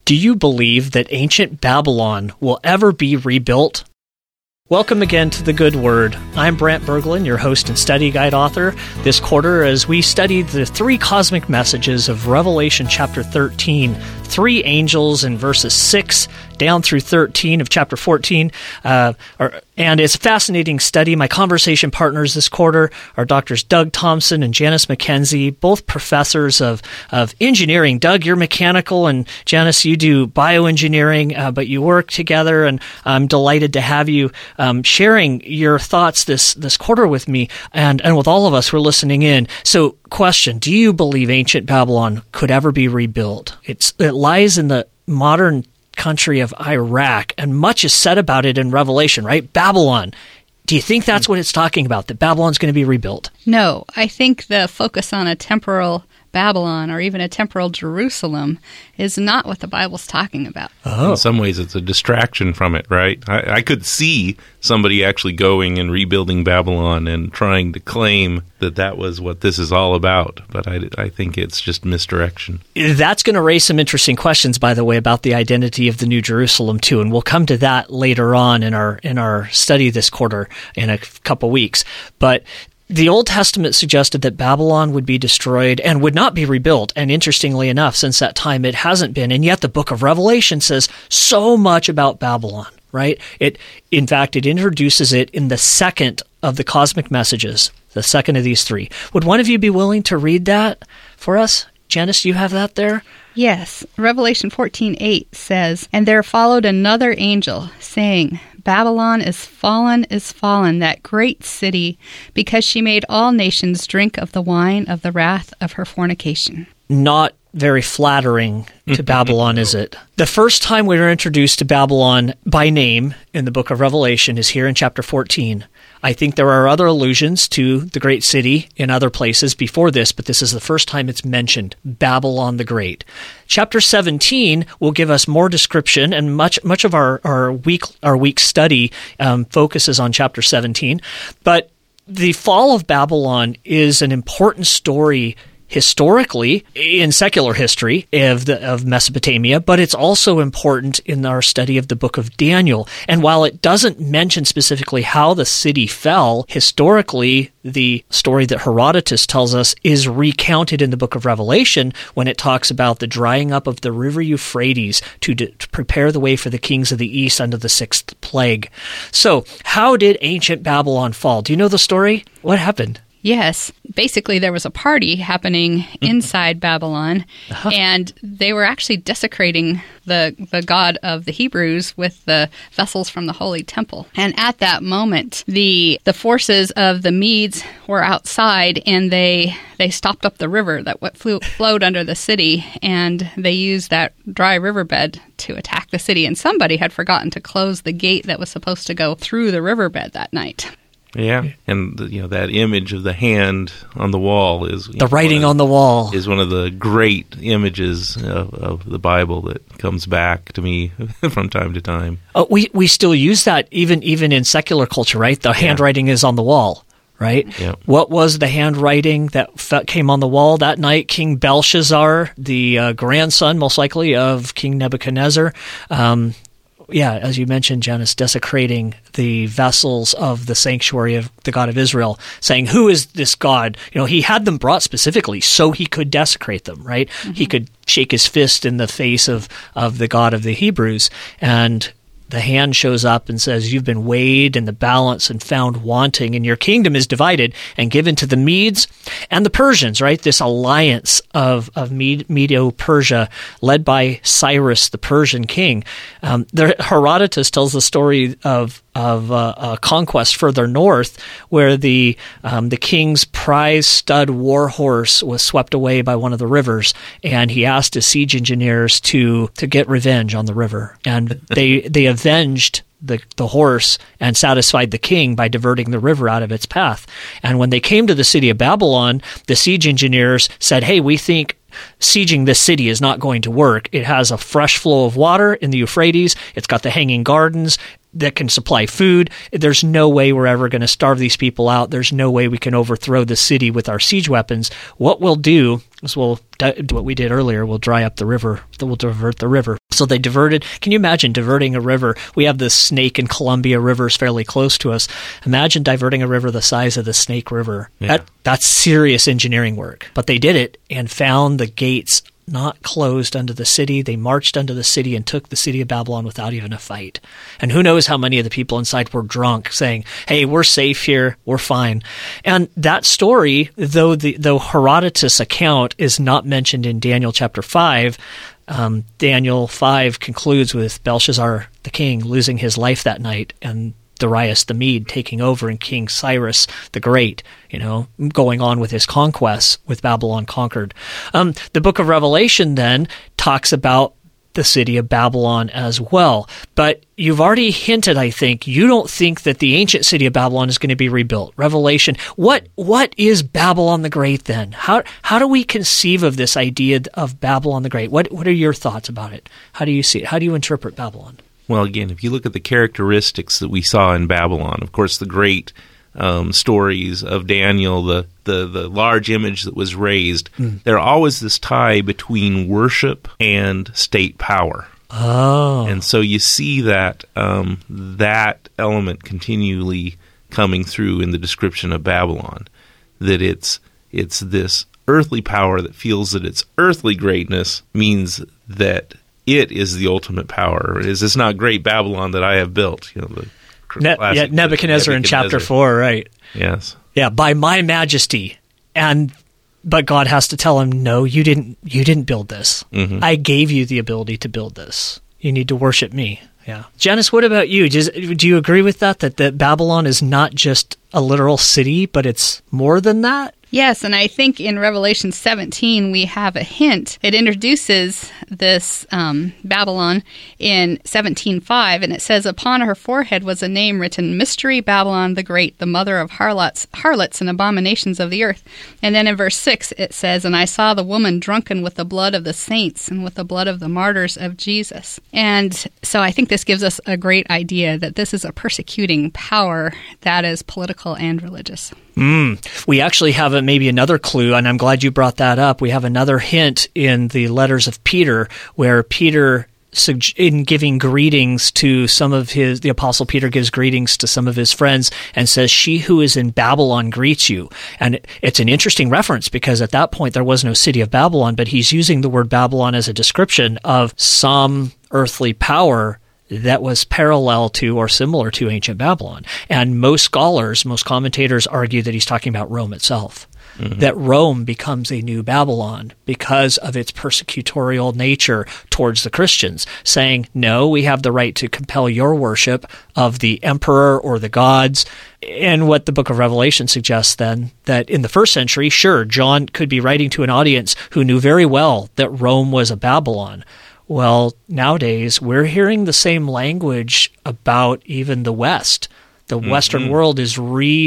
Do you believe that ancient Babylon will ever be rebuilt? Welcome again to The Good Word. I'm Brant Berglund, your host and study guide author, this quarter as we study the three cosmic messages of Revelation chapter 13, three angels in verses 6 down through 13 of chapter 14. And it's a fascinating study. My conversation partners this quarter are Drs. Doug Thompson and Janice McKenzie, both professors of engineering. Doug, you're mechanical, and Janice, you do bioengineering, but you work together, and I'm delighted to have you sharing your thoughts this quarter with me and with all of us who are listening in. So, question, do you believe ancient Babylon could ever be rebuilt? It lies in the modern country of Iraq, and much is said about it in Revelation, right? Babylon. Do you think that's what it's talking about, that Babylon's going to be rebuilt? No, I think the focus on a temporal Babylon or even a temporal Jerusalem is not what the Bible's talking about. Oh. In some ways, it's a distraction from it, right? I could see somebody actually going and rebuilding Babylon and trying to claim that was what this is all about, but I think it's just misdirection. That's going to raise some interesting questions, by the way, about the identity of the New Jerusalem, too, and we'll come to that later on in our study this quarter in a couple weeks. But the Old Testament suggested that Babylon would be destroyed and would not be rebuilt. And interestingly enough, since that time, it hasn't been. And yet the book of Revelation says so much about Babylon, right? In fact, it introduces it in the second of the cosmic messages, the second of these three. Would one of you be willing to read that for us? Janice, do you have that there? Yes. Revelation 14:8 says, "And there followed another angel, saying, Babylon is fallen, that great city, because she made all nations drink of the wine of the wrath of her fornication." Not very flattering to Babylon, is it? The first time we were introduced to Babylon by name in the book of Revelation is here in chapter 14. I think there are other allusions to the great city in other places before this, but this is the first time it's mentioned, Babylon the Great. Chapter 17 will give us more description, and much of our week study focuses on chapter 17. But the fall of Babylon is an important story historically in secular history of Mesopotamia, but it's also important in our study of the book of Daniel. And while it doesn't mention specifically how the city fell, historically, the story that Herodotus tells us is recounted in the book of Revelation when it talks about the drying up of the river Euphrates to prepare the way for the kings of the east under the sixth plague. So, how did ancient Babylon fall? Do you know the story? What happened? Yes. Basically, there was a party happening inside Babylon, and they were actually desecrating the God of the Hebrews with the vessels from the Holy Temple. And at that moment, the forces of the Medes were outside, and they stopped up the river that flowed under the city, and they used that dry riverbed to attack the city. And somebody had forgotten to close the gate that was supposed to go through the riverbed that night. Yeah, and that image of the hand on the wall is the writing on the wall is one of the great images of the Bible that comes back to me from time to time. We still use that even in secular culture, right? The handwriting is on the wall, right? Yeah. What was the handwriting that came on the wall that night? King Belshazzar, the grandson, most likely, of King Nebuchadnezzar. As you mentioned, Janice, desecrating the vessels of the sanctuary of the God of Israel, saying, who is this God? He had them brought specifically so he could desecrate them, right? Mm-hmm. He could shake his fist in the face of the God of the Hebrews, and the hand shows up and says, you've been weighed in the balance and found wanting, and your kingdom is divided and given to the Medes and the Persians, right? This alliance of Medo-Persia led by Cyrus, the Persian king. Herodotus tells the story of a conquest further north, where the king's prize stud war horse was swept away by one of the rivers, and he asked his siege engineers to get revenge on the river, and they avenged the horse and satisfied the king by diverting the river out of its path. And when they came to the city of Babylon, the siege engineers said, hey, we think sieging this city is not going to work. It has a fresh flow of water in the Euphrates. It's got the hanging gardens. that can supply food. There's no way we're ever going to starve these people out. There's no way we can overthrow the city with our siege weapons. What we'll do is we'll do what we did earlier. We'll dry up the river. We'll divert the river. So they diverted. Can you imagine diverting a river? We have the Snake and Columbia rivers fairly close to us. Imagine diverting a river the size of the Snake River. Yeah. That's serious engineering work. But they did it and found the gates not closed unto the city. They marched unto the city and took the city of Babylon without even a fight. And who knows how many of the people inside were drunk, saying, hey, we're safe here, we're fine. And that story, though Herodotus' account is not mentioned in Daniel chapter 5, Daniel 5 concludes with Belshazzar the king losing his life that night, and Darius the Mede taking over, and King Cyrus the Great, going on with his conquests with Babylon conquered. The book of Revelation then talks about the city of Babylon as well. But you've already hinted, I think, you don't think that the ancient city of Babylon is going to be rebuilt. Revelation, what is Babylon the Great then? How do we conceive of this idea of Babylon the Great? What are your thoughts about it? How do you see it? How do you interpret Babylon? Well, again, if you look at the characteristics that we saw in Babylon, of course, the great stories of Daniel, the large image that was raised, there always this tie between worship and state power. Oh. And so you see that that element continually coming through in the description of Babylon, that it's this earthly power that feels that its earthly greatness means that it is the ultimate power. Is this not great Babylon that I have built? Nebuchadnezzar in chapter 4, right? Yes. Yeah, by my majesty. But God has to tell him, no, you didn't build this. Mm-hmm. I gave you the ability to build this. You need to worship me. Yeah. Janice, what about you? Do you agree with that Babylon is not just a literal city, but it's more than that? Yes, and I think in Revelation 17 we have a hint. It introduces this Babylon in 17:5, and it says, upon her forehead was a name written, Mystery Babylon the Great, the mother of harlots and abominations of the earth. And then in verse 6 it says, and I saw the woman drunken with the blood of the saints and with the blood of the martyrs of Jesus. And so I think this gives us a great idea that this is a persecuting power that is political and religious. We actually have maybe another clue, and I'm glad you brought that up. We have another hint in the letters of Peter, where Peter, in giving greetings to the Apostle Peter gives greetings to some of his friends and says, she who is in Babylon greets you. And it's an interesting reference because at that point there was no city of Babylon, but he's using the word Babylon as a description of some earthly power that was parallel to or similar to ancient Babylon. And most commentators argue that he's talking about Rome itself, that Rome becomes a new Babylon because of its persecutorial nature towards the Christians, saying, no, we have the right to compel your worship of the emperor or the gods. And what the book of Revelation suggests then, that in the first century, sure, John could be writing to an audience who knew very well that Rome was a Babylon. Well, nowadays, we're hearing the same language about even the West. The Western world is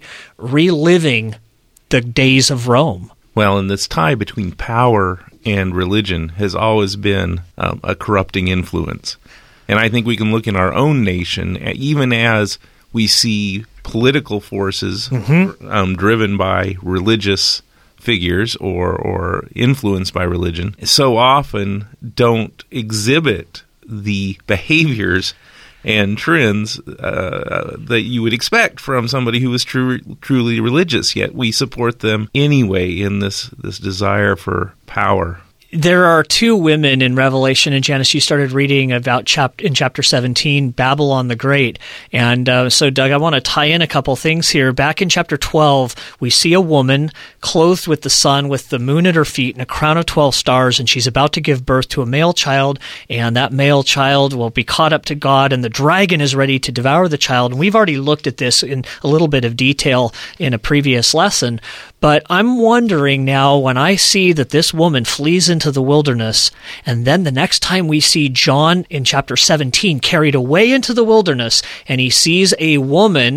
reliving the days of Rome. Well, and this tie between power and religion has always been a corrupting influence. And I think we can look in our own nation, even as we see political forces driven by religious figures or influenced by religion, so often don't exhibit the behaviors and trends that you would expect from somebody who is truly religious, yet we support them anyway in this desire for power. There are two women in Revelation, and Janice, you started reading about in chapter 17, Babylon the Great. And so, Doug, I want to tie in a couple things here. Back in chapter 12, we see a woman clothed with the sun, with the moon at her feet, and a crown of 12 stars, and she's about to give birth to a male child, and that male child will be caught up to God, and the dragon is ready to devour the child. And we've already looked at this in a little bit of detail in a previous lesson, but I'm wondering now, when I see that this woman flees into the wilderness, and then the next time we see John in chapter 17 carried away into the wilderness, and he sees a woman,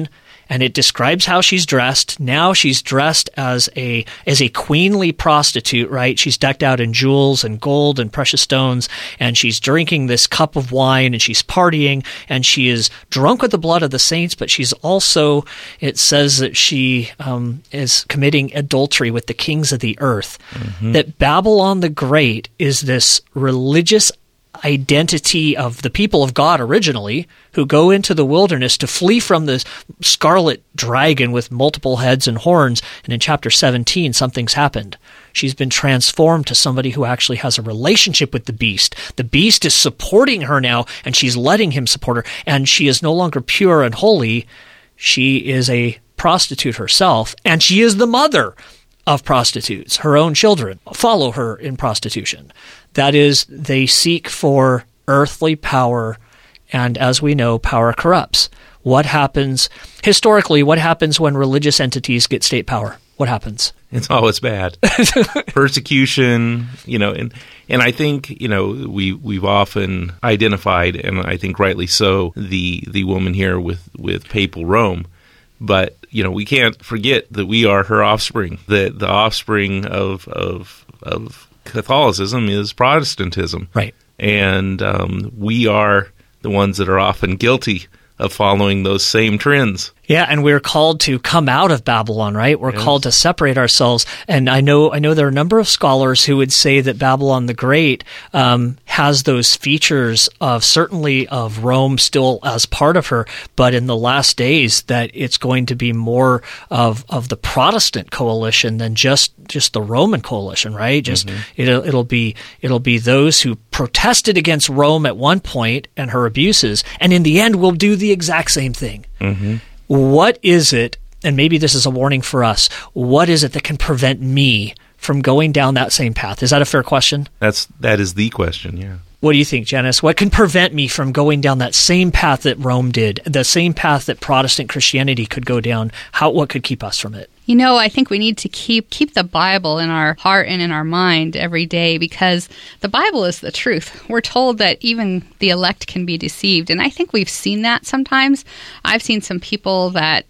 and it describes how she's dressed. Now she's dressed as a queenly prostitute, right? She's decked out in jewels and gold and precious stones, and she's drinking this cup of wine, and she's partying, and she is drunk with the blood of the saints, but she's also, it says that she is committing adultery with the kings of the earth. That Babylon the Great is this religious identity of the people of God originally, who go into the wilderness to flee from the scarlet dragon with multiple heads and horns. And in chapter 17, something's happened. She's been transformed to somebody who actually has a relationship with the beast. The beast is supporting her now, and she's letting him support her. And she is no longer pure and holy. She is a prostitute herself, and she is the mother of prostitutes. Her own children follow her in prostitution. That is, they seek for earthly power, and as we know, power corrupts. What happens, historically, what happens when religious entities get state power? What happens? It's always bad. Persecution, and I think, we've often identified, and I think rightly so, the woman here with papal Rome. But, we can't forget that we are her offspring, that the offspring of Catholicism is Protestantism. Right. And we are the ones that are often guilty of following those same trends. Yeah, and we're called to come out of Babylon, right? We're called to separate ourselves. And I know there are a number of scholars who would say that Babylon the Great has those features of certainly of Rome still as part of her, but in the last days that it's going to be more of the Protestant coalition than just the Roman coalition, right? It'll be those who protested against Rome at one point and her abuses, and in the end will do the exact same thing. What is it, and maybe this is a warning for us, what is it that can prevent me from going down that same path? Is that a fair question? That is the question, yeah. What do you think, Janice? What can prevent me from going down that same path that Rome did, the same path that Protestant Christianity could go down? What could keep us from it? I think we need to keep the Bible in our heart and in our mind every day, because the Bible is the truth. We're told that even the elect can be deceived, and I think we've seen that sometimes. I've seen some people that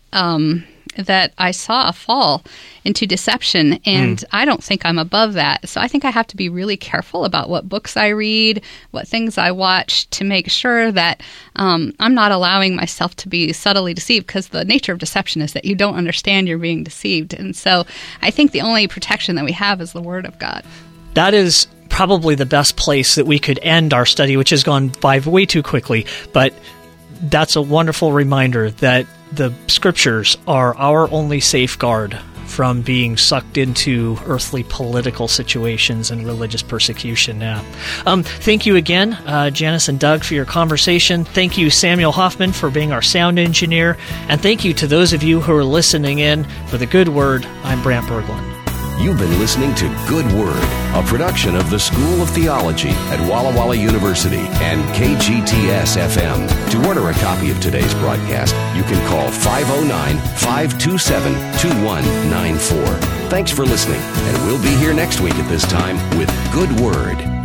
I saw fall into deception, and I don't think I'm above that. So I think I have to be really careful about what books I read, what things I watch, to make sure that I'm not allowing myself to be subtly deceived, because the nature of deception is that you don't understand you're being deceived. And so I think the only protection that we have is the Word of God. That is probably the best place that we could end our study, which has gone by way too quickly, but that's a wonderful reminder that the Scriptures are our only safeguard from being sucked into earthly political situations and religious persecution now. Thank you again, Janice and Doug, for your conversation. Thank you, Samuel Hoffman, for being our sound engineer. And thank you to those of you who are listening in for the Good Word. I'm Brant Berglund. You've been listening to Good Word, a production of the School of Theology at Walla Walla University and KGTS-FM. To order a copy of today's broadcast, you can call 509-527-2194. Thanks for listening, and we'll be here next week at this time with Good Word.